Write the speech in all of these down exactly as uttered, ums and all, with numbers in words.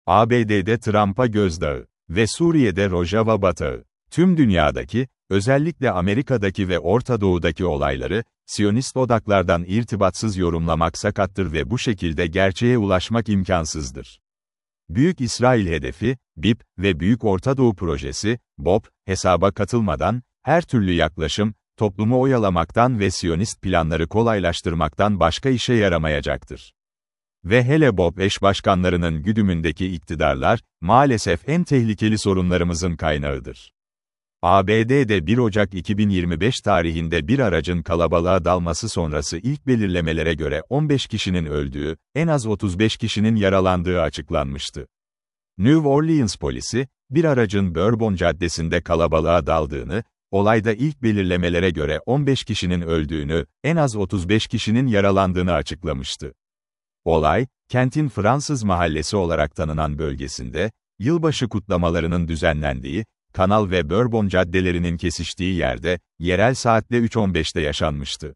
A B D'de Trump'a gözdağı ve Suriye'de Rojava batağı. Tüm dünyadaki, özellikle Amerika'daki ve Orta Doğu'daki olayları, Siyonist odaklardan irtibatsız yorumlamak sakattır ve bu şekilde gerçeğe ulaşmak imkansızdır. Büyük İsrail hedefi, B I P ve Büyük Orta Doğu Projesi, B O P, hesaba katılmadan, her türlü yaklaşım, toplumu oyalamaktan ve Siyonist planları kolaylaştırmaktan başka işe yaramayacaktır. Ve hele B O P eş başkanlarının güdümündeki iktidarlar, maalesef en tehlikeli sorunlarımızın kaynağıdır. A B D'de bir Ocak iki bin yirmi beş tarihinde bir aracın kalabalığa dalması sonrası ilk belirlemelere göre on beş kişinin öldüğü, en az otuz beş kişinin yaralandığı açıklanmıştı. New Orleans polisi, bir aracın Bourbon Caddesi'nde kalabalığa daldığını, olayda ilk belirlemelere göre on beş kişinin öldüğünü, en az otuz beş kişinin yaralandığını açıklamıştı. Olay, kentin Fransız Mahallesi olarak tanınan bölgesinde, yılbaşı kutlamalarının düzenlendiği, Kanal ve Bourbon caddelerinin kesiştiği yerde, yerel saatle üç on beşte yaşanmıştı.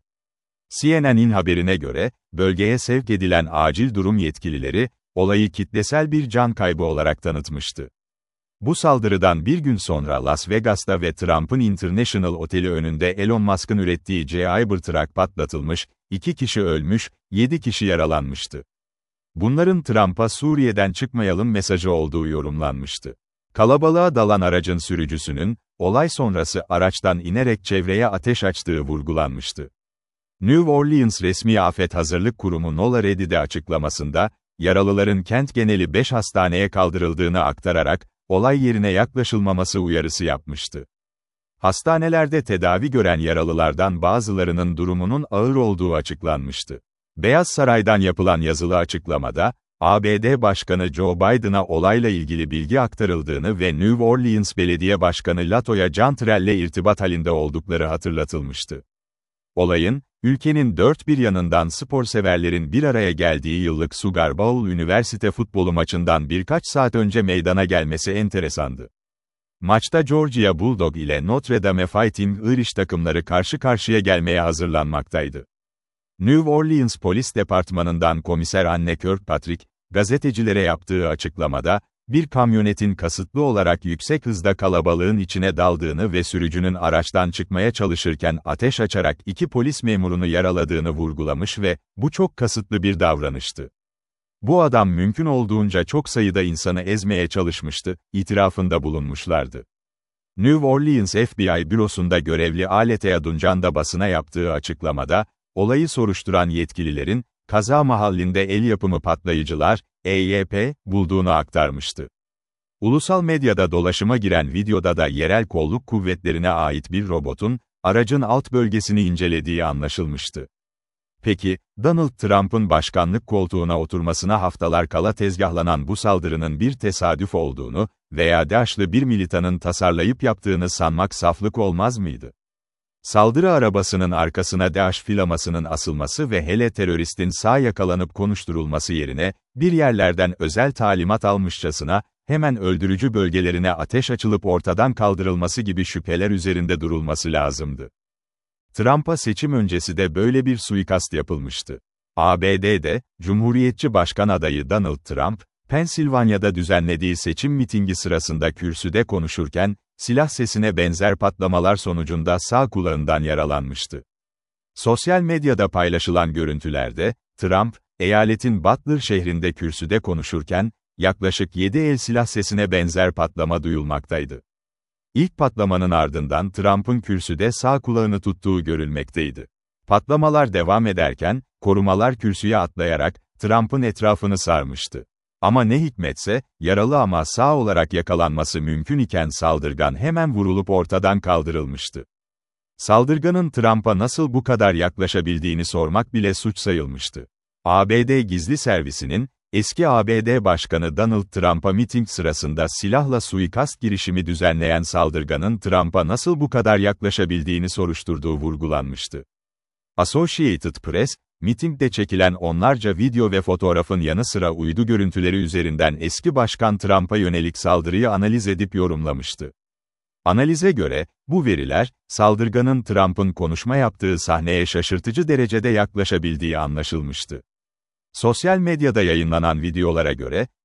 C N N'in haberine göre, bölgeye sevk edilen acil durum yetkilileri, olayı kitlesel bir can kaybı olarak tanıtmıştı. Bu saldırıdan bir gün sonra Las Vegas'ta ve Trump'ın International Oteli önünde Elon Musk'ın ürettiği Cybertruck patlatılmış, iki kişi ölmüş, yedi kişi yaralanmıştı. Bunların Trump'a Suriye'den çıkmayalım mesajı olduğu yorumlanmıştı. Kalabalığa dalan aracın sürücüsünün, olay sonrası araçtan inerek çevreye ateş açtığı vurgulanmıştı. New Orleans Resmi Afet Hazırlık Kurumu NOLA Ready'de açıklamasında, yaralıların kent geneli beş hastaneye kaldırıldığını aktararak, olay yerine yaklaşılmaması uyarısı yapmıştı. Hastanelerde tedavi gören yaralılardan bazılarının durumunun ağır olduğu açıklanmıştı. Beyaz Saray'dan yapılan yazılı açıklamada, A B D Başkanı Joe Biden'a olayla ilgili bilgi aktarıldığını ve New Orleans Belediye Başkanı Latoya Cantrell'le irtibat halinde oldukları hatırlatılmıştı. Olayın, ülkenin dört bir yanından sporseverlerin bir araya geldiği yıllık Sugar Bowl üniversite futbolu maçından birkaç saat önce meydana gelmesi enteresandı. Maçta Georgia Bulldog ile Notre Dame Fighting Irish takımları karşı karşıya gelmeye hazırlanmaktaydı. New Orleans Polis Departmanı'ndan komiser Anne Kirkpatrick, gazetecilere yaptığı açıklamada, bir kamyonetin kasıtlı olarak yüksek hızda kalabalığın içine daldığını ve sürücünün araçtan çıkmaya çalışırken ateş açarak iki polis memurunu yaraladığını vurgulamış ve, bu çok kasıtlı bir davranıştı. Bu adam mümkün olduğunca çok sayıda insanı ezmeye çalışmıştı, itirafında bulunmuşlardı. New Orleans F B I bürosunda görevli Aletea Duncan da basına yaptığı açıklamada, olayı soruşturan yetkililerin, kaza mahallinde el yapımı patlayıcılar, E Y P, bulduğunu aktarmıştı. Ulusal medyada dolaşıma giren videoda da yerel kolluk kuvvetlerine ait bir robotun, aracın alt bölgesini incelediği anlaşılmıştı. Peki, Donald Trump'ın başkanlık koltuğuna oturmasına haftalar kala tezgahlanan bu saldırının bir tesadüf olduğunu veya DAEŞ'lı bir militanın tasarlayıp yaptığını sanmak saflık olmaz mıydı? Saldırı arabasının arkasına DAEŞ filamasının asılması ve hele teröristin sağ yakalanıp konuşturulması yerine, bir yerlerden özel talimat almışçasına, hemen öldürücü bölgelerine ateş açılıp ortadan kaldırılması gibi şüpheler üzerinde durulması lazımdı. Trump'a seçim öncesi de böyle bir suikast yapılmıştı. A B D'de, Cumhuriyetçi Başkan adayı Donald Trump, Pensilvanya'da düzenlediği seçim mitingi sırasında kürsüde konuşurken, silah sesine benzer patlamalar sonucunda sağ kulağından yaralanmıştı. Sosyal medyada paylaşılan görüntülerde, Trump, eyaletin Butler şehrinde kürsüde konuşurken, yaklaşık yedi el silah sesine benzer patlama duyulmaktaydı. İlk patlamanın ardından Trump'ın kürsüde sağ kulağını tuttuğu görülmekteydi. Patlamalar devam ederken, korumalar kürsüye atlayarak, Trump'ın etrafını sarmıştı. Ama ne hikmetse, yaralı ama sağ olarak yakalanması mümkün iken saldırgan hemen vurulup ortadan kaldırılmıştı. Saldırganın Trump'a nasıl bu kadar yaklaşabildiğini sormak bile suç sayılmıştı. A B D Gizli Servisi'nin, eski A B D Başkanı Donald Trump'a miting sırasında silahla suikast girişimi düzenleyen saldırganın Trump'a nasıl bu kadar yaklaşabildiğini soruşturduğu vurgulanmıştı. Associated Press, mitingde çekilen onlarca video ve fotoğrafın yanı sıra uydu görüntüleri üzerinden eski Başkan Trump'a yönelik saldırıyı analiz edip yorumlamıştı. Analize göre, bu veriler, saldırganın Trump'ın konuşma yaptığı sahneye şaşırtıcı derecede yaklaşabildiği anlaşılmıştı. Sosyal medyada yayınlanan videolara göre,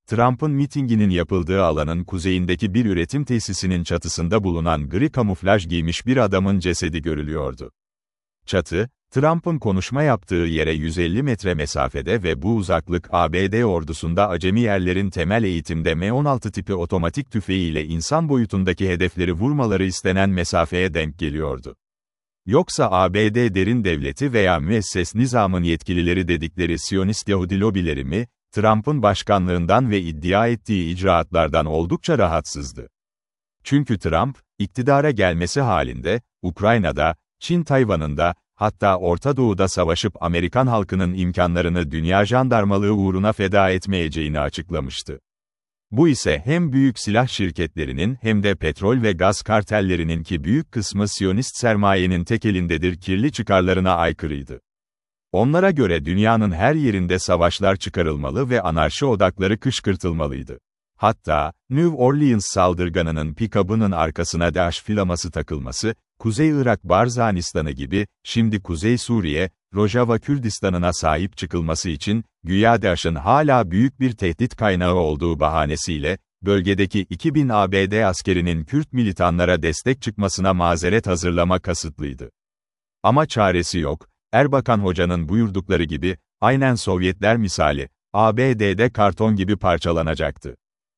Trump'ın mitinginin yapıldığı alanın kuzeyindeki bir üretim tesisinin çatısında bulunan gri kamuflaj giymiş bir adamın cesedi görülüyordu. Çatı, Trump'ın konuşma yaptığı yere yüz elli metre mesafede ve bu uzaklık A B D ordusunda acemi yerlerin temel eğitimde M on altı tipi otomatik tüfeğiyle insan boyutundaki hedefleri vurmaları istenen mesafeye denk geliyordu. Yoksa A B D derin devleti veya müesses nizamın yetkilileri dedikleri Siyonist Yahudi lobileri mi, Trump'ın başkanlığından ve iddia ettiği icraatlardan oldukça rahatsızdı. Çünkü Trump, iktidara gelmesi halinde, Ukrayna'da, Çin Tayvan'ında, hatta Orta Doğu'da savaşıp Amerikan halkının imkanlarını dünya jandarmalığı uğruna feda etmeyeceğini açıklamıştı. Bu ise hem büyük silah şirketlerinin hem de petrol ve gaz kartellerinin ki büyük kısmı Siyonist sermayenin tek elindedir kirli çıkarlarına aykırıydı. Onlara göre dünyanın her yerinde savaşlar çıkarılmalı ve anarşi odakları kışkırtılmalıydı. Hatta, New Orleans saldırganının pikabının arkasına DAEŞ filaması takılması, Kuzey Irak Barzanistan'ı gibi, şimdi Kuzey Suriye, Rojava Kürdistan'ına sahip çıkılması için, güya DAEŞ'in hala büyük bir tehdit kaynağı olduğu bahanesiyle, bölgedeki iki bin A B D askerinin Kürt militanlara destek çıkmasına mazeret hazırlama kasıtlıydı. Ama çaresi yok, Erbakan Hoca'nın buyurdukları gibi, aynen Sovyetler misali, A B D'de karton gibi parçalanacaktı.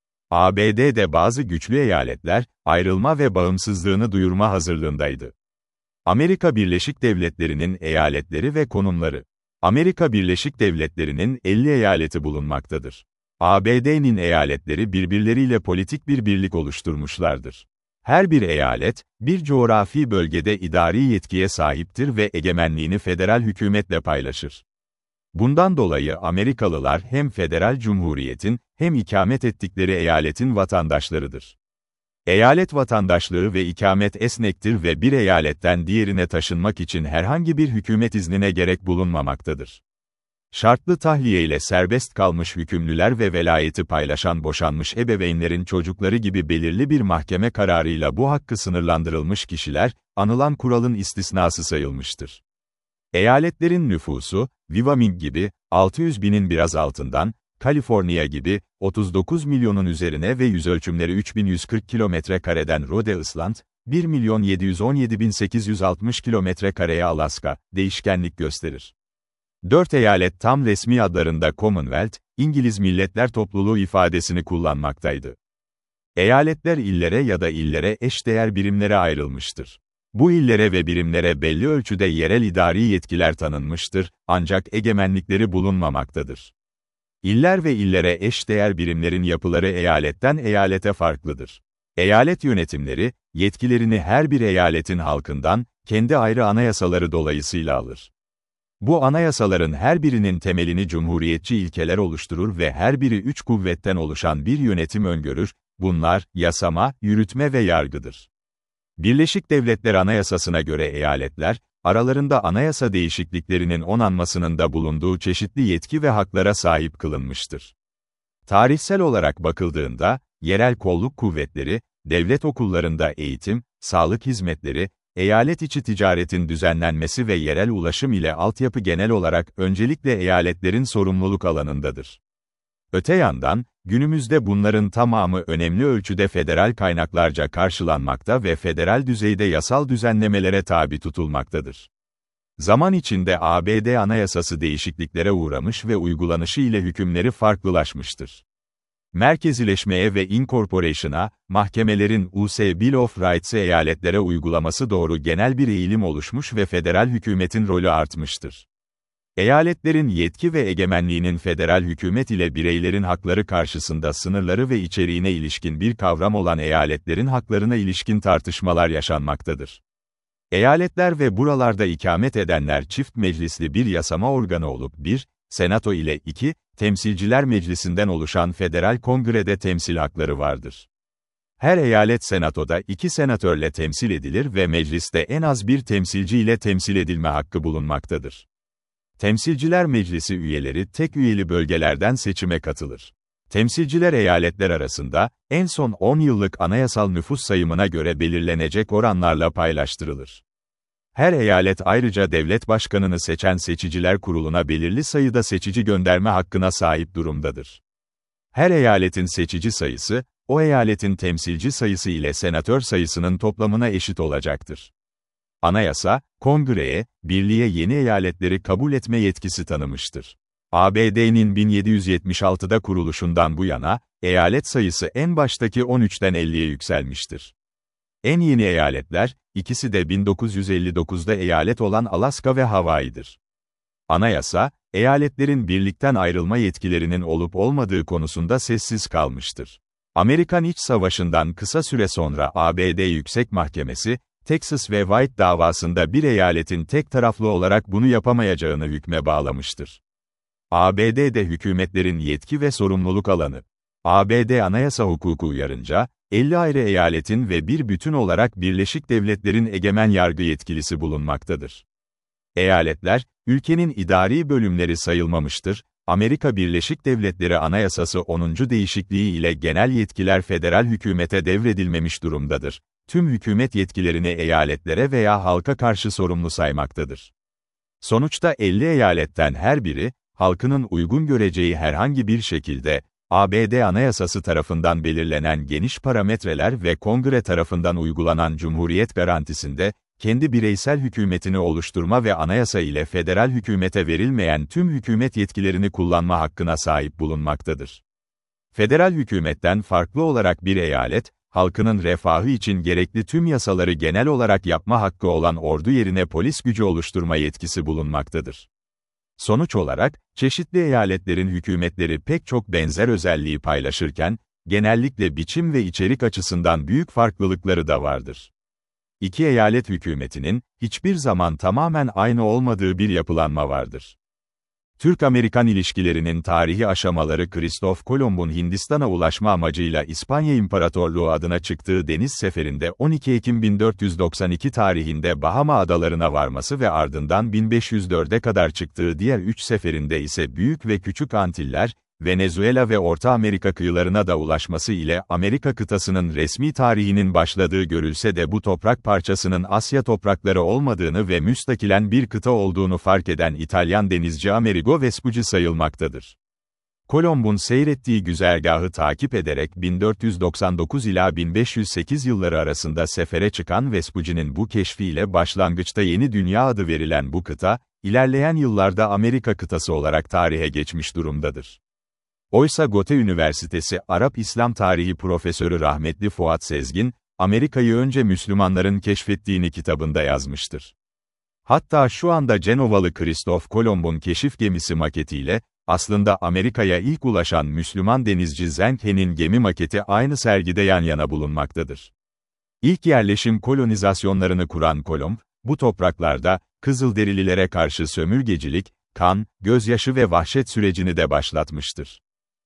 A B D'de bazı güçlü eyaletler, ayrılma ve bağımsızlığını duyurma hazırlığındaydı. Amerika Birleşik Devletleri'nin eyaletleri ve konumları. Amerika Birleşik Devletleri'nin elli eyaleti bulunmaktadır. A B D'nin eyaletleri birbirleriyle politik bir birlik oluşturmuşlardır. Her bir eyalet, bir coğrafi bölgede idari yetkiye sahiptir ve egemenliğini federal hükümetle paylaşır. Bundan dolayı Amerikalılar hem federal cumhuriyetin, hem ikamet ettikleri eyaletin vatandaşlarıdır. Eyalet vatandaşlığı ve ikamet esnektir ve bir eyaletten diğerine taşınmak için herhangi bir hükümet iznine gerek bulunmamaktadır. Şartlı tahliye ile serbest kalmış hükümlüler ve velayeti paylaşan boşanmış ebeveynlerin çocukları gibi belirli bir mahkeme kararıyla bu hakkı sınırlandırılmış kişiler, anılan kuralın istisnası sayılmıştır. Eyaletlerin nüfusu, Wyoming gibi, altı yüz binin biraz altından, Kaliforniya gibi, otuz dokuz milyonun üzerine ve yüzölçümleri üç bin yüz kırk kilometre kareden Rhode Island, bir milyon yedi yüz on yedi bin sekiz yüz altmış kilometre kareye Alaska, değişkenlik gösterir. Dört eyalet tam resmi adlarında Commonwealth, İngiliz Milletler Topluluğu ifadesini kullanmaktaydı. Eyaletler illere ya da illere eşdeğer birimlere ayrılmıştır. Bu illere ve birimlere belli ölçüde yerel idari yetkiler tanınmıştır, ancak egemenlikleri bulunmamaktadır. İller ve illere eşdeğer birimlerin yapıları eyaletten eyalete farklıdır. Eyalet yönetimleri, yetkilerini her bir eyaletin halkından, kendi ayrı anayasaları dolayısıyla alır. Bu anayasaların her birinin temelini cumhuriyetçi ilkeler oluşturur ve her biri üç kuvvetten oluşan bir yönetim öngörür, bunlar, yasama, yürütme ve yargıdır. Birleşik Devletler Anayasası'na göre eyaletler, aralarında anayasa değişikliklerinin onanmasının da bulunduğu çeşitli yetki ve haklara sahip kılınmıştır. Tarihsel olarak bakıldığında, yerel kolluk kuvvetleri, devlet okullarında eğitim, sağlık hizmetleri, eyalet içi ticaretin düzenlenmesi ve yerel ulaşım ile altyapı genel olarak öncelikle eyaletlerin sorumluluk alanındadır. Öte yandan, günümüzde bunların tamamı önemli ölçüde federal kaynaklarca karşılanmakta ve federal düzeyde yasal düzenlemelere tabi tutulmaktadır. Zaman içinde A B D Anayasası değişikliklere uğramış ve uygulanışı ile hükümleri farklılaşmıştır. Merkezileşmeye ve incorporation'a, mahkemelerin U S Bill of Rights'ı eyaletlere uygulaması doğru genel bir eğilim oluşmuş ve federal hükümetin rolü artmıştır. Eyaletlerin yetki ve egemenliğinin federal hükümet ile bireylerin hakları karşısında sınırları ve içeriğine ilişkin bir kavram olan eyaletlerin haklarına ilişkin tartışmalar yaşanmaktadır. Eyaletler ve buralarda ikamet edenler çift meclisli bir yasama organı olup bir, Senato ile iki, Temsilciler Meclisi'nden oluşan Federal Kongre'de temsil hakları vardır. Her eyalet senatoda iki senatörle temsil edilir ve mecliste en az bir temsilci ile temsil edilme hakkı bulunmaktadır. Temsilciler Meclisi üyeleri tek üyeli bölgelerden seçime katılır. Temsilciler eyaletler arasında, en son on yıllık anayasal nüfus sayımına göre belirlenecek oranlarla paylaştırılır. Her eyalet ayrıca devlet başkanını seçen seçiciler kuruluna belirli sayıda seçici gönderme hakkına sahip durumdadır. Her eyaletin seçici sayısı, o eyaletin temsilci sayısı ile senatör sayısının toplamına eşit olacaktır. Anayasa, Kongre'ye, birliğe yeni eyaletleri kabul etme yetkisi tanımıştır. A B D'nin bin yedi yüz yetmiş altıda kuruluşundan bu yana, eyalet sayısı en baştaki on üçten elliye yükselmiştir. En yeni eyaletler, ikisi de bin dokuz yüz elli dokuzda eyalet olan Alaska ve Hawaii'dir. Anayasa, eyaletlerin birlikten ayrılma yetkilerinin olup olmadığı konusunda sessiz kalmıştır. Amerikan İç Savaşı'ndan kısa süre sonra A B D Yüksek Mahkemesi, Texas ve White davasında bir eyaletin tek taraflı olarak bunu yapamayacağını hükme bağlamıştır. A B D'de hükümetlerin yetki ve sorumluluk alanı. A B D anayasa hukuku uyarınca, elli ayrı eyaletin ve bir bütün olarak Birleşik Devletler'in egemen yargı yetkilisi bulunmaktadır. Eyaletler, ülkenin idari bölümleri sayılmamıştır. Amerika Birleşik Devletleri Anayasası onuncu değişikliği ile genel yetkiler federal hükümete devredilmemiş durumdadır. Tüm hükümet yetkilerini eyaletlere veya halka karşı sorumlu saymaktadır. Sonuçta elli eyaletten her biri, halkının uygun göreceği herhangi bir şekilde, A B D Anayasası tarafından belirlenen geniş parametreler ve Kongre tarafından uygulanan Cumhuriyet garantisinde, kendi bireysel hükümetini oluşturma ve anayasa ile federal hükümete verilmeyen tüm hükümet yetkilerini kullanma hakkına sahip bulunmaktadır. Federal hükümetten farklı olarak bir eyalet, halkının refahı için gerekli tüm yasaları genel olarak yapma hakkı olan ordu yerine polis gücü oluşturma yetkisi bulunmaktadır. Sonuç olarak, çeşitli eyaletlerin hükümetleri pek çok benzer özelliği paylaşırken, genellikle biçim ve içerik açısından büyük farklılıkları da vardır. İki eyalet hükümetinin, hiçbir zaman tamamen aynı olmadığı bir yapılanma vardır. Türk-Amerikan ilişkilerinin tarihi aşamaları Kristof Kolomb'un Hindistan'a ulaşma amacıyla İspanya İmparatorluğu adına çıktığı deniz seferinde on iki Ekim bin dört yüz doksan iki tarihinde Bahama adalarına varması ve ardından bin beş yüz dörde kadar çıktığı diğer üç seferinde ise Büyük ve Küçük Antiller, Venezuela ve Orta Amerika kıyılarına da ulaşması ile Amerika kıtasının resmi tarihinin başladığı görülse de bu toprak parçasının Asya toprakları olmadığını ve müstakilen bir kıta olduğunu fark eden İtalyan denizci Amerigo Vespucci sayılmaktadır. Kolomb'un seyrettiği güzergahı takip ederek bin dört yüz doksan dokuz ila bin beş yüz sekiz yılları arasında sefere çıkan Vespucci'nin bu keşfiyle başlangıçta Yeni Dünya adı verilen bu kıta, ilerleyen yıllarda Amerika kıtası olarak tarihe geçmiş durumdadır. Oysa Goethe Üniversitesi Arap İslam Tarihi Profesörü rahmetli Fuat Sezgin, Amerika'yı önce Müslümanların keşfettiğini kitabında yazmıştır. Hatta şu anda Cenovalı Kristof Kolomb'un keşif gemisi maketiyle, aslında Amerika'ya ilk ulaşan Müslüman denizci Zenkhe'nin gemi maketi aynı sergide yan yana bulunmaktadır. İlk yerleşim kolonizasyonlarını kuran Kolomb, bu topraklarda, Kızılderililere karşı sömürgecilik, kan, gözyaşı ve vahşet sürecini de başlatmıştır.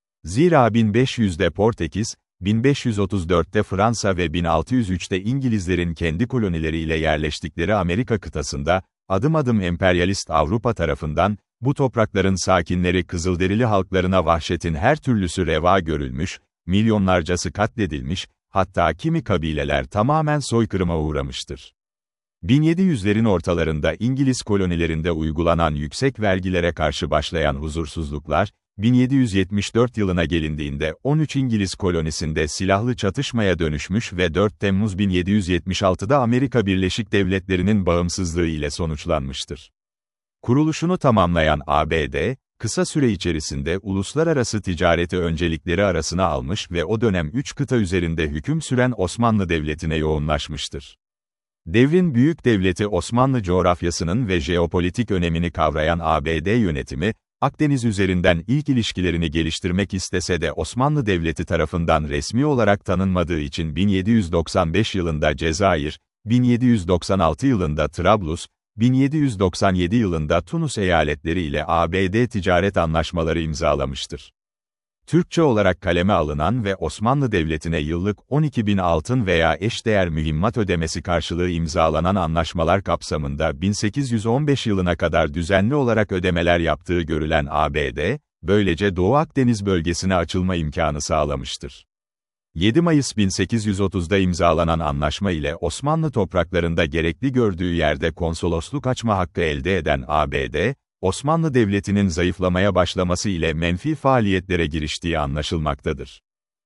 Zira bin beş yüzde Portekiz, bin beş yüz otuz dörtte Fransa ve bin altı yüz üçte İngilizlerin kendi kolonileriyle yerleştikleri Amerika kıtasında, adım adım emperyalist Avrupa tarafından, bu toprakların sakinleri Kızılderili halklarına vahşetin her türlüsü reva görülmüş, milyonlarcası katledilmiş, hatta kimi kabileler tamamen soykırıma uğramıştır. bin yedi yüzlerin ortalarında İngiliz kolonilerinde uygulanan yüksek vergilere karşı başlayan huzursuzluklar, bin yedi yüz yetmiş dört yılına gelindiğinde on üç İngiliz kolonisinde silahlı çatışmaya dönüşmüş ve dört Temmuz bin yedi yüz yetmiş altıda Amerika Birleşik Devletleri'nin bağımsızlığı ile sonuçlanmıştır. Kuruluşunu tamamlayan A B D, kısa süre içerisinde uluslararası ticareti öncelikleri arasına almış ve o dönem üç kıta üzerinde hüküm süren Osmanlı Devleti'ne yoğunlaşmıştır. Devrin büyük devleti Osmanlı coğrafyasının ve jeopolitik önemini kavrayan A B D yönetimi, Akdeniz üzerinden ilk ilişkilerini geliştirmek istese de Osmanlı Devleti tarafından resmi olarak tanınmadığı için bin yedi yüz doksan beş yılında Cezayir, bin yedi yüz doksan altı yılında Trablus, bin yedi yüz doksan yedi yılında Tunus eyaletleri ile A B D ticaret anlaşmaları imzalamıştır. Türkçe olarak kaleme alınan ve Osmanlı Devleti'ne yıllık on iki bin altın veya eşdeğer mühimmat ödemesi karşılığı imzalanan anlaşmalar kapsamında bin sekiz yüz on beş yılına kadar düzenli olarak ödemeler yaptığı görülen A B D, böylece Doğu Akdeniz bölgesine açılma imkanı sağlamıştır. yedi Mayıs bin sekiz yüz otuzda imzalanan anlaşma ile Osmanlı topraklarında gerekli gördüğü yerde konsolosluk açma hakkı elde eden A B D, Osmanlı Devleti'nin zayıflamaya başlaması ile menfi faaliyetlere giriştiği anlaşılmaktadır.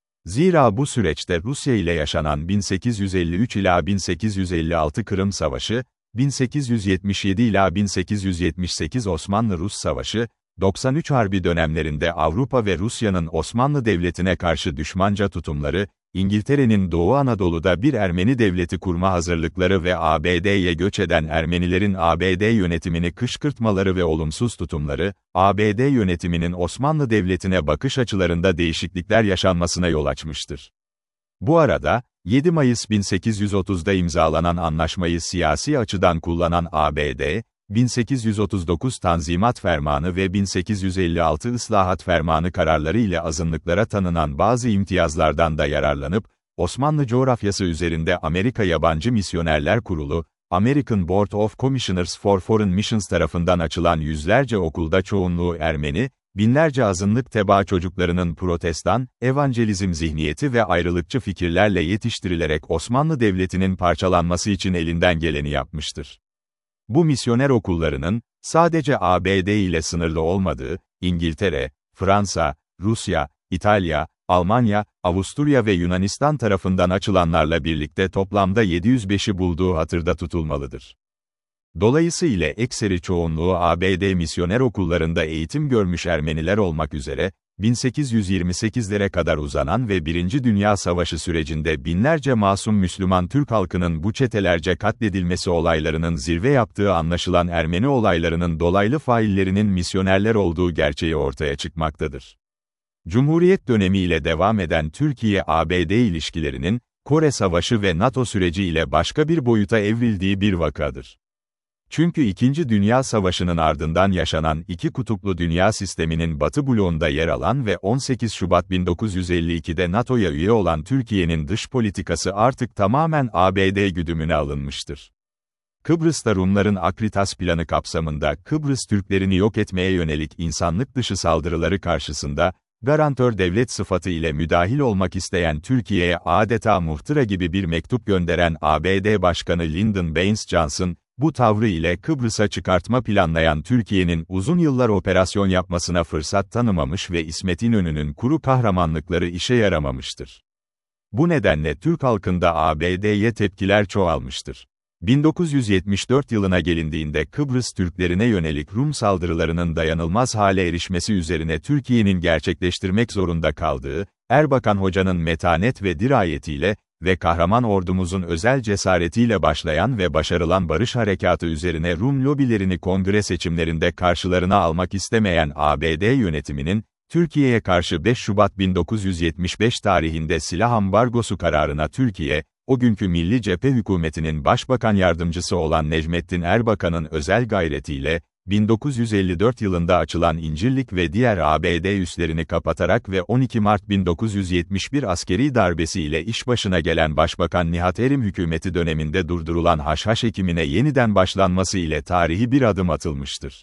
Zira bu süreçte Rusya ile yaşanan bin sekiz yüz elli üç ila bin sekiz yüz elli altı Kırım Savaşı, bin sekiz yüz yetmiş yedi ila bin sekiz yüz yetmiş sekiz Osmanlı-Rus Savaşı, doksan üç Harbi dönemlerinde Avrupa ve Rusya'nın Osmanlı Devleti'ne karşı düşmanca tutumları, İngiltere'nin Doğu Anadolu'da bir Ermeni devleti kurma hazırlıkları ve A B D'ye göç eden Ermenilerin A B D yönetimini kışkırtmaları ve olumsuz tutumları, A B D yönetiminin Osmanlı Devleti'ne bakış açılarında değişiklikler yaşanmasına yol açmıştır. Bu arada, yedi Mayıs bin sekiz yüz otuzda imzalanan anlaşmayı siyasi açıdan kullanan A B D, bin sekiz yüz otuz dokuz Tanzimat Fermanı ve bin sekiz yüz elli altı Islahat Fermanı kararları ile azınlıklara tanınan bazı imtiyazlardan da yararlanıp, Osmanlı coğrafyası üzerinde Amerika Yabancı Misyonerler Kurulu, American Board of Commissioners for Foreign Missions tarafından açılan yüzlerce okulda çoğunluğu Ermeni, binlerce azınlık tebaa çocuklarının Protestan, evangelizm zihniyeti ve ayrılıkçı fikirlerle yetiştirilerek Osmanlı Devleti'nin parçalanması için elinden geleni yapmıştır. Bu misyoner okullarının, sadece A B D ile sınırlı olmadığı, İngiltere, Fransa, Rusya, İtalya, Almanya, Avusturya ve Yunanistan tarafından açılanlarla birlikte toplamda yedi yüz beşi bulduğu hatırda tutulmalıdır. Dolayısıyla ekseri çoğunluğu A B D misyoner okullarında eğitim görmüş Ermeniler olmak üzere, bin sekiz yüz yirmi sekizlere kadar uzanan ve Birinci Dünya Savaşı sürecinde binlerce masum Müslüman Türk halkının bu çetelerce katledilmesi olaylarının zirve yaptığı anlaşılan Ermeni olaylarının dolaylı faillerinin misyonerler olduğu gerçeği ortaya çıkmaktadır. Cumhuriyet dönemiyle devam eden Türkiye-A B D ilişkilerinin, Kore Savaşı ve NATO süreci ile başka bir boyuta evrildiği bir vakadır. Çünkü İkinci Dünya Savaşı'nın ardından yaşanan iki kutuplu dünya sisteminin Batı bloğunda yer alan ve on sekiz Şubat bin dokuz yüz elli ikide NATO'ya üye olan Türkiye'nin dış politikası artık tamamen A B D güdümüne alınmıştır. Kıbrıs'ta Rumların Akritas planı kapsamında Kıbrıs Türklerini yok etmeye yönelik insanlık dışı saldırıları karşısında, garantör devlet sıfatı ile müdahil olmak isteyen Türkiye'ye adeta muhtıra gibi bir mektup gönderen A B D Başkanı Lyndon Baines Johnson, bu tavrı ile Kıbrıs'a çıkartma planlayan Türkiye'nin uzun yıllar operasyon yapmasına fırsat tanımamış ve İsmet İnönü'nün kuru kahramanlıkları işe yaramamıştır. Bu nedenle Türk halkında A B D'ye tepkiler çoğalmıştır. bin dokuz yüz yetmiş dört yılına gelindiğinde Kıbrıs Türklerine yönelik Rum saldırılarının dayanılmaz hale erişmesi üzerine Türkiye'nin gerçekleştirmek zorunda kaldığı, Erbakan Hoca'nın metanet ve dirayetiyle ve kahraman ordumuzun özel cesaretiyle başlayan ve başarılan barış harekatı üzerine Rum lobilerini kongre seçimlerinde karşılarına almak istemeyen A B D yönetiminin, Türkiye'ye karşı beş Şubat bin dokuz yüz yetmiş beş tarihinde silah ambargosu kararına Türkiye, o günkü Milli Cephe Hükümeti'nin Başbakan Yardımcısı olan Necmettin Erbakan'ın özel gayretiyle, bin dokuz yüz elli dört yılında açılan İncirlik ve diğer A B D üslerini kapatarak ve on iki Mart bin dokuz yüz yetmiş bir askeri darbesi ile iş başına gelen Başbakan Nihat Erim hükümeti döneminde durdurulan haşhaş ekimine yeniden başlanması ile tarihi bir adım atılmıştır.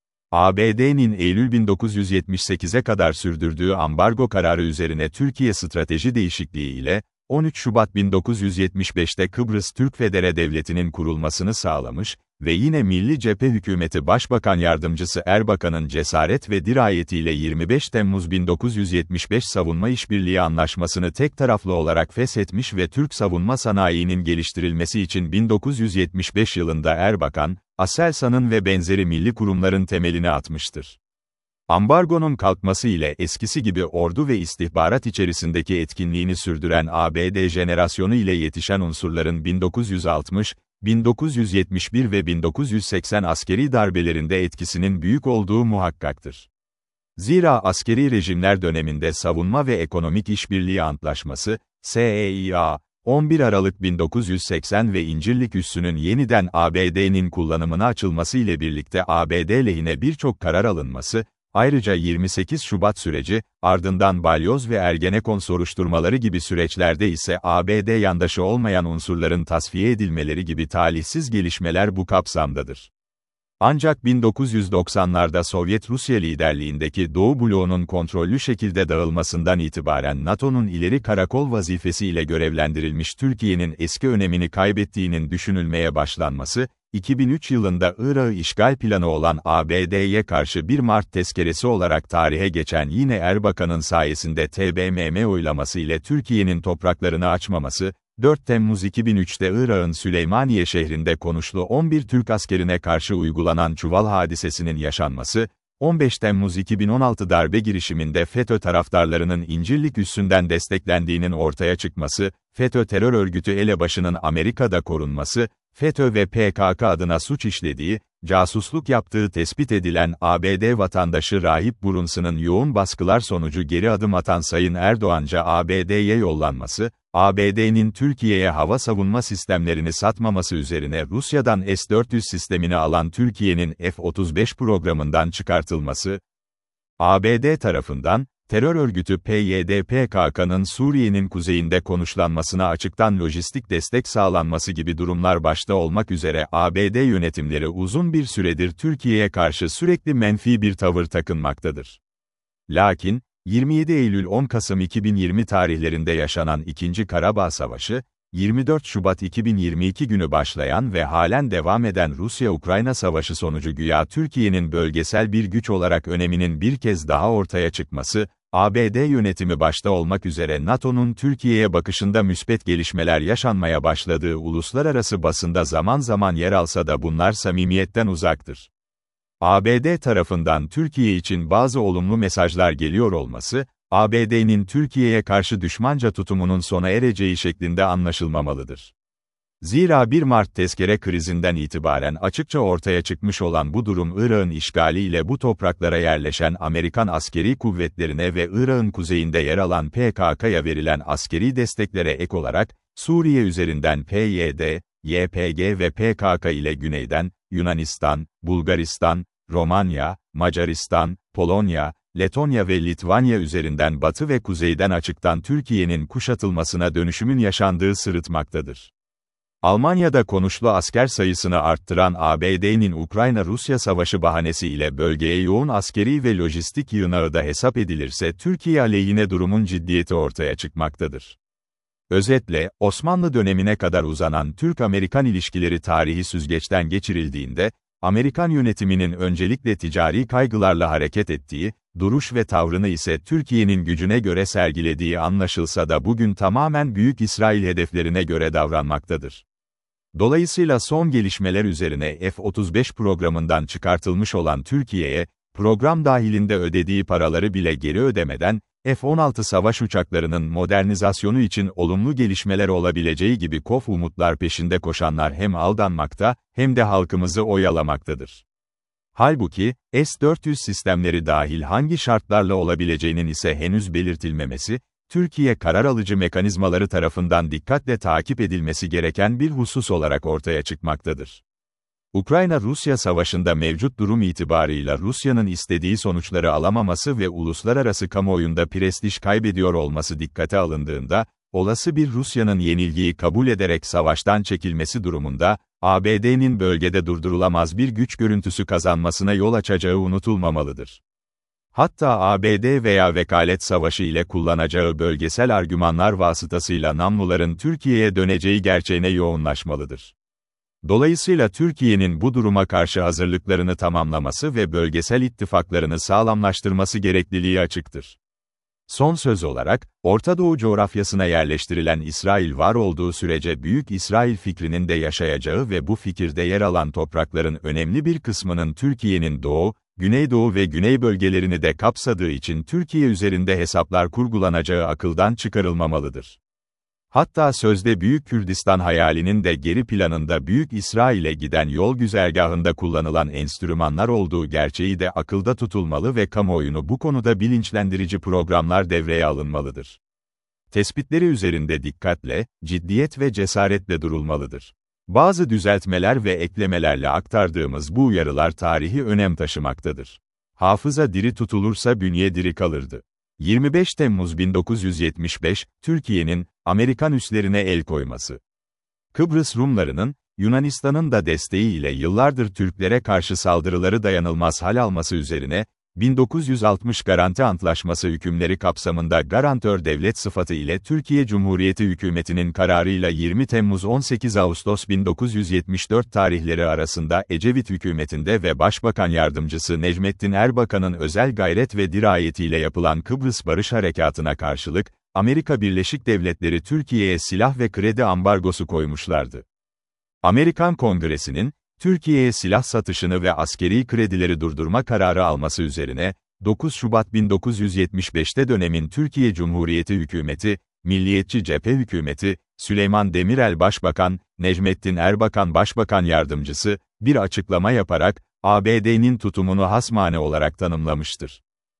A B D'nin Eylül bin dokuz yüz yetmiş sekize kadar sürdürdüğü ambargo kararı üzerine Türkiye strateji değişikliği ile, on üç Şubat bin dokuz yüz yetmiş beşte Kıbrıs Türk Federe Devleti'nin kurulmasını sağlamış ve yine Milli Cephe Hükümeti Başbakan Yardımcısı Erbakan'ın cesaret ve dirayetiyle yirmi beş Temmuz bin dokuz yüz yetmiş beş Savunma İşbirliği Anlaşması'nı tek taraflı olarak feshetmiş ve Türk savunma sanayinin geliştirilmesi için bin dokuz yüz yetmiş beş yılında Erbakan, Aselsan'ın ve benzeri milli kurumların temelini atmıştır. Ambargonun kalkması ile eskisi gibi ordu ve istihbarat içerisindeki etkinliğini sürdüren A B D jenerasyonu ile yetişen unsurların bin dokuz yüz altmış, bin dokuz yüz yetmiş bir ve bin dokuz yüz seksen askeri darbelerinde etkisinin büyük olduğu muhakkaktır. Zira askeri rejimler döneminde Savunma ve Ekonomik İşbirliği Antlaşması, S E İ A, on bir Aralık bin dokuz yüz seksen ve İncirlik Üssü'nün yeniden A B D'nin kullanımına açılması ile birlikte A B D lehine birçok karar alınması, ayrıca yirmi sekiz Şubat süreci, ardından Balyoz ve Ergenekon soruşturmaları gibi süreçlerde ise A B D yandaşı olmayan unsurların tasfiye edilmeleri gibi talihsiz gelişmeler bu kapsamdadır. Ancak bin dokuz yüz doksanlarda Sovyet-Rusya liderliğindeki Doğu bloğunun kontrollü şekilde dağılmasından itibaren NATO'nun ileri karakol vazifesiyle görevlendirilmiş Türkiye'nin eski önemini kaybettiğinin düşünülmeye başlanması, iki bin üç yılında Irak'ı işgal planı olan A B D'ye karşı bir Mart tezkeresi olarak tarihe geçen yine Erbakan'ın sayesinde T B M M oylaması ile Türkiye'nin topraklarını açmaması, dört Temmuz iki bin üçte Irak'ın Süleymaniye şehrinde konuşlu on bir Türk askerine karşı uygulanan çuval hadisesinin yaşanması, on beş Temmuz iki bin on altı darbe girişiminde FETÖ taraftarlarının İncirlik üssünden desteklendiğinin ortaya çıkması, FETÖ terör örgütü elebaşının Amerika'da korunması, FETÖ ve P K K adına suç işlediği, casusluk yaptığı tespit edilen A B D vatandaşı Rahip Brunson'ın yoğun baskılar sonucu geri adım atan Sayın Erdoğan'ca A B D'ye yollanması, A B D'nin Türkiye'ye hava savunma sistemlerini satmaması üzerine Rusya'dan S dört yüz sistemini alan Türkiye'nin F otuz beş programından çıkartılması, A B D tarafından, terör örgütü P Y D P K K'nın Suriye'nin kuzeyinde konuşlanmasına açıktan lojistik destek sağlanması gibi durumlar başta olmak üzere A B D yönetimleri uzun bir süredir Türkiye'ye karşı sürekli menfi bir tavır takınmaktadır. Lakin, yirmi yedi Eylül on Kasım iki bin yirmi tarihlerinde yaşanan ikinci Karabağ Savaşı, yirmi dört Şubat iki bin yirmi iki günü başlayan ve halen devam eden Rusya-Ukrayna Savaşı sonucu güya Türkiye'nin bölgesel bir güç olarak öneminin bir kez daha ortaya çıkması, A B D yönetimi başta olmak üzere NATO'nun Türkiye'ye bakışında müspet gelişmeler yaşanmaya başladığı uluslararası basında zaman zaman yer alsa da bunlar samimiyetten uzaktır. A B D tarafından Türkiye için bazı olumlu mesajlar geliyor olması, A B D'nin Türkiye'ye karşı düşmanca tutumunun sona ereceği şeklinde anlaşılmamalıdır. Zira bir Mart tezkere krizinden itibaren açıkça ortaya çıkmış olan bu durum Irak'ın işgaliyle bu topraklara yerleşen Amerikan askeri kuvvetlerine ve Irak'ın kuzeyinde yer alan P K K'ya verilen askeri desteklere ek olarak, Suriye üzerinden P Y D, Y P G ve P K K ile güneyden, Yunanistan, Bulgaristan, Romanya, Macaristan, Polonya, Letonya ve Litvanya üzerinden batı ve kuzeyden açıktan Türkiye'nin kuşatılmasına dönüşümün yaşandığı sırıtmaktadır. Almanya'da konuşlu asker sayısını arttıran A B D'nin Ukrayna-Rusya savaşı bahanesi ile bölgeye yoğun askeri ve lojistik yığınağı da hesap edilirse Türkiye aleyhine durumun ciddiyeti ortaya çıkmaktadır. Özetle, Osmanlı dönemine kadar uzanan Türk-Amerikan ilişkileri tarihi süzgeçten geçirildiğinde, Amerikan yönetiminin öncelikle ticari kaygılarla hareket ettiği, duruş ve tavrını ise Türkiye'nin gücüne göre sergilediği anlaşılsa da bugün tamamen Büyük İsrail hedeflerine göre davranmaktadır. Dolayısıyla son gelişmeler üzerine F otuz beş programından çıkartılmış olan Türkiye'ye, program dahilinde ödediği paraları bile geri ödemeden, F on altı savaş uçaklarının modernizasyonu için olumlu gelişmeler olabileceği gibi kof umutlar peşinde koşanlar hem aldanmakta, hem de halkımızı oyalamaktadır. Halbuki, S dört yüz sistemleri dahil hangi şartlarla olabileceğinin ise henüz belirtilmemesi, Türkiye karar alıcı mekanizmaları tarafından dikkatle takip edilmesi gereken bir husus olarak ortaya çıkmaktadır. Ukrayna-Rusya savaşında mevcut durum itibarıyla Rusya'nın istediği sonuçları alamaması ve uluslararası kamuoyunda prestij kaybediyor olması dikkate alındığında, olası bir Rusya'nın yenilgiyi kabul ederek savaştan çekilmesi durumunda, A B D'nin bölgede durdurulamaz bir güç görüntüsü kazanmasına yol açacağı unutulmamalıdır. Hatta A B D veya vekalet savaşı ile kullanacağı bölgesel argümanlar vasıtasıyla namluların Türkiye'ye döneceği gerçeğine yoğunlaşmalıdır. Dolayısıyla Türkiye'nin bu duruma karşı hazırlıklarını tamamlaması ve bölgesel ittifaklarını sağlamlaştırması gerekliliği açıktır. Son söz olarak, Orta Doğu coğrafyasına yerleştirilen İsrail var olduğu sürece Büyük İsrail fikrinin de yaşayacağı ve bu fikirde yer alan toprakların önemli bir kısmının Türkiye'nin doğu, güneydoğu ve güney bölgelerini de kapsadığı için Türkiye üzerinde hesaplar kurgulanacağı akıldan çıkarılmamalıdır. Hatta sözde Büyük Kürdistan hayalinin de geri planında Büyük İsrail'e giden yol güzergahında kullanılan enstrümanlar olduğu gerçeği de akılda tutulmalı ve kamuoyunu bu konuda bilinçlendirici programlar devreye alınmalıdır. Tespitleri üzerinde dikkatle, ciddiyet ve cesaretle durulmalıdır. Bazı düzeltmeler ve eklemelerle aktardığımız bu uyarılar tarihi önem taşımaktadır. Hafıza diri tutulursa bünye diri kalırdı. yirmi beş Temmuz bin dokuz yüz yetmiş beş, Türkiye'nin, Amerikan üslerine el koyması. Kıbrıs Rumlarının, Yunanistan'ın da desteğiyle yıllardır Türklere karşı saldırıları dayanılmaz hal alması üzerine, bin dokuz yüz altmış Garanti Antlaşması hükümleri kapsamında garantör devlet sıfatı ile Türkiye Cumhuriyeti Hükümeti'nin kararıyla yirmi Temmuz on sekiz Ağustos bin dokuz yüz yetmiş dört tarihleri arasında Ecevit hükümetinde ve Başbakan Yardımcısı Necmettin Erbakan'ın özel gayret ve dirayetiyle yapılan Kıbrıs Barış Harekatı'na karşılık, Amerika Birleşik Devletleri Türkiye'ye silah ve kredi ambargosu koymuşlardı. Amerikan Kongresi'nin, Türkiye'ye silah satışını ve askeri kredileri durdurma kararı alması üzerine, dokuz Şubat bin dokuz yüz yetmiş beşte dönemin Türkiye Cumhuriyeti Hükümeti, Milliyetçi Cephe Hükümeti, Süleyman Demirel Başbakan, Necmettin Erbakan Başbakan Yardımcısı, bir açıklama yaparak, A B D'nin tutumunu hasmane olarak tanımlamıştır.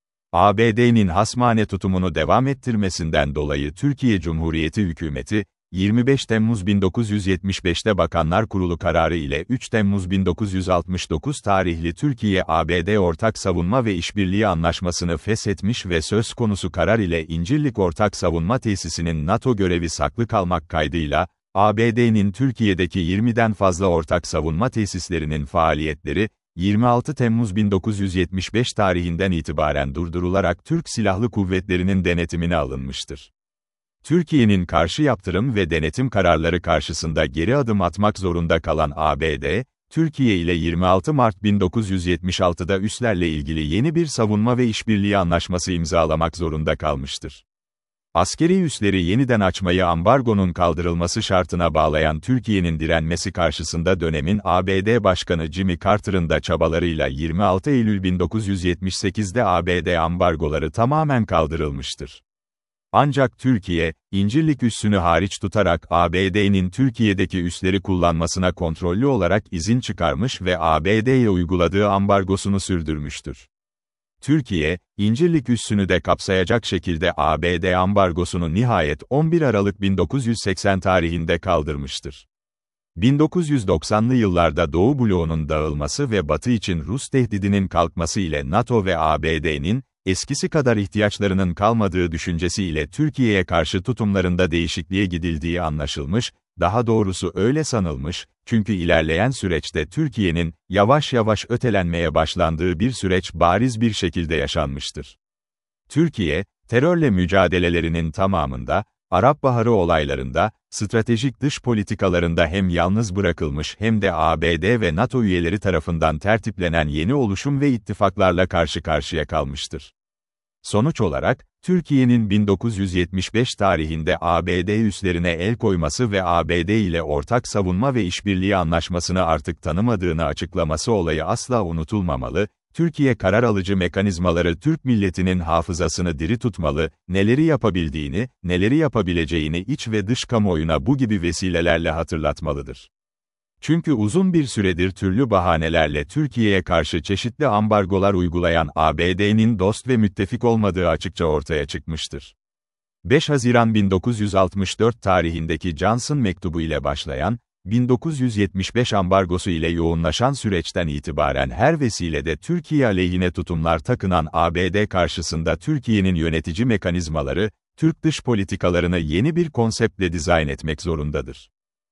A B D'nin hasmane tutumunu devam ettirmesinden dolayı Türkiye Cumhuriyeti Hükümeti, yirmi beş Temmuz bin dokuz yüz yetmiş beşte Bakanlar Kurulu kararı ile üç Temmuz bin dokuz yüz altmış dokuz tarihli Türkiye-A B D Ortak Savunma ve İşbirliği Anlaşması'nı feshetmiş ve söz konusu karar ile İncirlik Ortak Savunma Tesisi'nin NATO görevi saklı kalmak kaydıyla, A B D'nin Türkiye'deki yirmiden fazla ortak savunma tesislerinin faaliyetleri, yirmi altı Temmuz bin dokuz yüz yetmiş beş tarihinden itibaren durdurularak Türk Silahlı Kuvvetleri'nin denetimine alınmıştır. Türkiye'nin karşı yaptırım ve denetim kararları karşısında geri adım atmak zorunda kalan A B D, Türkiye ile yirmi altı Mart bin dokuz yüz yetmiş altıda üslerle ilgili yeni bir savunma ve işbirliği anlaşması imzalamak zorunda kalmıştır. Askeri üsleri yeniden açmayı ambargonun kaldırılması şartına bağlayan Türkiye'nin direnmesi karşısında dönemin A B D Başkanı Jimmy Carter'ın da çabalarıyla yirmi altı Eylül bin dokuz yüz yetmiş sekizde A B D ambargoları tamamen kaldırılmıştır. Ancak Türkiye, İncirlik üssünü hariç tutarak A B D'nin Türkiye'deki üsleri kullanmasına kontrollü olarak izin çıkarmış ve A B D'ye uyguladığı ambargosunu sürdürmüştür. Türkiye, İncirlik üssünü de kapsayacak şekilde A B D ambargosunu nihayet on bir Aralık bin dokuz yüz seksen tarihinde kaldırmıştır. bin dokuz yüz doksanlı yıllarda Doğu bloğunun dağılması ve Batı için Rus tehdidinin kalkması ile NATO ve A B D'nin, eskisi kadar ihtiyaçlarının kalmadığı düşüncesiyle Türkiye'ye karşı tutumlarında değişikliğe gidildiği anlaşılmış, daha doğrusu öyle sanılmış, çünkü ilerleyen süreçte Türkiye'nin, yavaş yavaş ötelenmeye başlandığı bir süreç bariz bir şekilde yaşanmıştır. Türkiye, terörle mücadelelerinin tamamında, Arap Baharı olaylarında, stratejik dış politikalarında hem yalnız bırakılmış hem de A B D ve NATO üyeleri tarafından tertiplenen yeni oluşum ve ittifaklarla karşı karşıya kalmıştır. Sonuç olarak, Türkiye'nin bin dokuz yüz yetmiş beş tarihinde A B D üslerine el koyması ve A B D ile ortak savunma ve işbirliği anlaşmasını artık tanımadığını açıklaması olayı asla unutulmamalı, Türkiye karar alıcı mekanizmaları Türk milletinin hafızasını diri tutmalı, neleri yapabildiğini, neleri yapabileceğini iç ve dış kamuoyuna bu gibi vesilelerle hatırlatmalıdır. Çünkü uzun bir süredir türlü bahanelerle Türkiye'ye karşı çeşitli ambargolar uygulayan A B D'nin dost ve müttefik olmadığı açıkça ortaya çıkmıştır. beş Haziran bin dokuz yüz altmış dört tarihindeki Johnson mektubu ile başlayan, bin dokuz yüz yetmiş beş ambargosu ile yoğunlaşan süreçten itibaren her vesilede Türkiye aleyhine tutumlar takınan A B D karşısında Türkiye'nin yönetici mekanizmaları, Türk dış politikalarını yeni bir konseptle dizayn etmek zorundadır.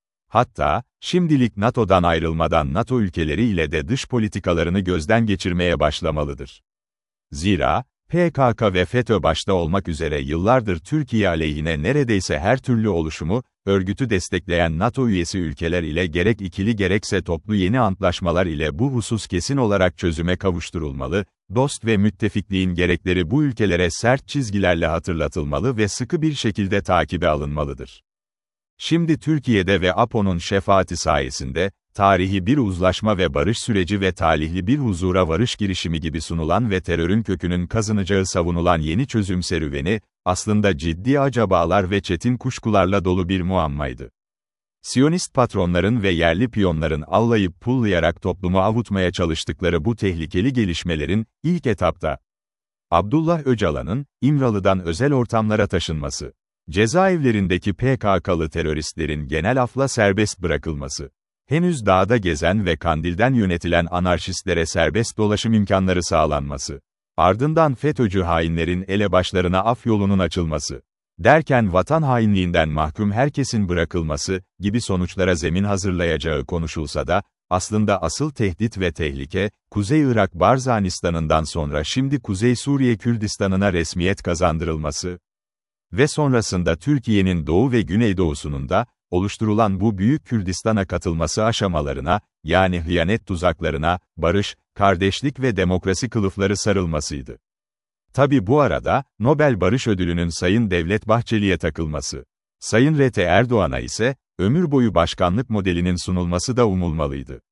Hatta, şimdilik NATO'dan ayrılmadan NATO ülkeleri ile de dış politikalarını gözden geçirmeye başlamalıdır. Zira, P K K ve FETÖ başta olmak üzere yıllardır Türkiye aleyhine neredeyse her türlü oluşumu, örgütü destekleyen NATO üyesi ülkeler ile gerek ikili gerekse toplu yeni antlaşmalar ile bu husus kesin olarak çözüme kavuşturulmalı, dost ve müttefikliğin gerekleri bu ülkelere sert çizgilerle hatırlatılmalı ve sıkı bir şekilde takibe alınmalıdır. Şimdi Türkiye'de ve A P O'nun şefaati sayesinde, tarihi bir uzlaşma ve barış süreci ve talihli bir huzura varış girişimi gibi sunulan ve terörün kökünün kazınacağı savunulan yeni çözüm serüveni, aslında ciddi acabalar ve çetin kuşkularla dolu bir muammaydı. Siyonist patronların ve yerli piyonların allayıp pullayarak toplumu avutmaya çalıştıkları bu tehlikeli gelişmelerin, ilk etapta, Abdullah Öcalan'ın, İmralı'dan özel ortamlara taşınması, cezaevlerindeki P K K'lı teröristlerin genel afla serbest bırakılması, henüz dağda gezen ve Kandil'den yönetilen anarşistlere serbest dolaşım imkanları sağlanması, ardından FETÖ'cü hainlerin elebaşlarına af yolunun açılması, derken vatan hainliğinden mahkum herkesin bırakılması gibi sonuçlara zemin hazırlayacağı konuşulsa da, aslında asıl tehdit ve tehlike, Kuzey Irak Barzanistan'ından sonra şimdi Kuzey Suriye Kürdistan'ına resmiyet kazandırılması ve sonrasında Türkiye'nin doğu ve güneydoğusunun da, oluşturulan bu Büyük Kürdistan'a katılması aşamalarına, yani hıyanet tuzaklarına, barış, kardeşlik ve demokrasi kılıfları sarılmasıydı. Tabi bu arada, Nobel Barış Ödülü'nün Sayın Devlet Bahçeli'ye takılması, Sayın Recep Erdoğan'a ise, ömür boyu başkanlık modelinin sunulması da umulmalıydı.